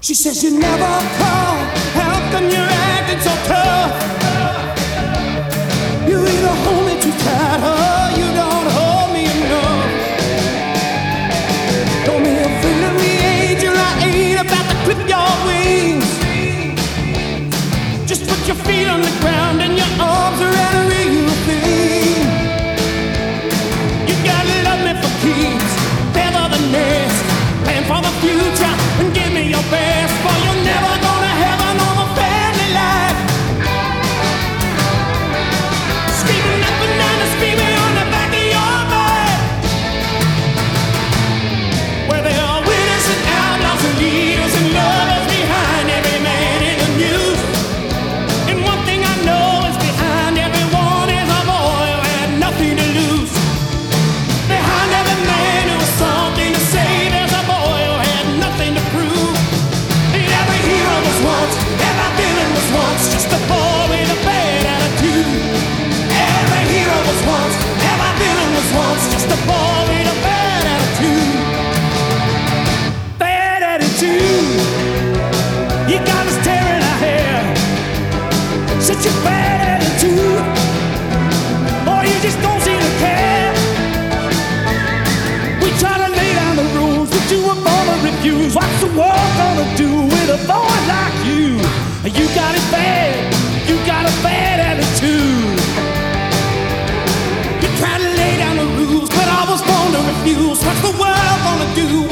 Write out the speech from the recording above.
She says you never call. How come you're acting so tough? You either hold me too tight or you don't hold me enough. Don't be afraid of me, angel. I ain't about to clip your wings. Just put your feet on the ground and your arms around a real thing. You gotta love me for keeps, feather the nest, plan for the future, and give me your best. For you're never gonna have a normal family life. Screaming up and down and screaming on the back of your back, where there are winners and outlaws and leaders and lovers behind every man in the news. And one thing I know is behind everyone is a boy who had nothing to lose. Behind every man who has something to say, there's a boy who had nothing to prove. And every hero was once, every villain was once just a boy with a bad attitude. Every hero was once, every villain was once just a boy with a bad attitude. Bad attitude. You got us tearing our hair. Such a bad attitude. Boy, you just don't seem to care. We try to lay down the rules, but you were born to refuse. What's the world gonna do with a boy like you? You got it bad. You got a bad attitude. You try to lay down the rules, but I was born to refuse. What's the world gonna do